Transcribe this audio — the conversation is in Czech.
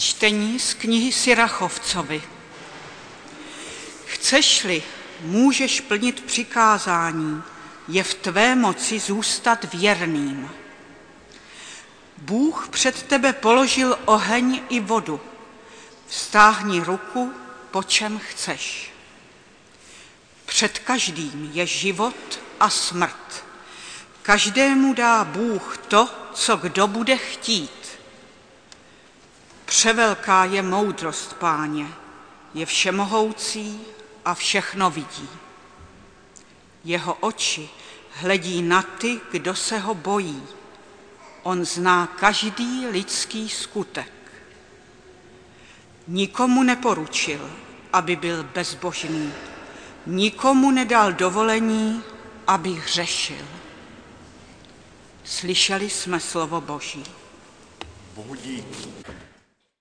Čtení z knihy Sirachovcovi. Chceš-li, můžeš plnit přikázání, je v tvé moci zůstat věrným. Bůh před tebe položil oheň i vodu. Vztáhni ruku, po čem chceš. Před každým je život a smrt. Každému dá Bůh to, co kdo bude chtít. Převelká je moudrost Páně, je všemohoucí a všechno vidí. Jeho oči hledí na ty, kdo se ho bojí. On zná každý lidský skutek. Nikomu neporučil, aby byl bezbožný. Nikomu nedal dovolení, aby hřešil. Slyšeli jsme slovo Boží. Bohu dík.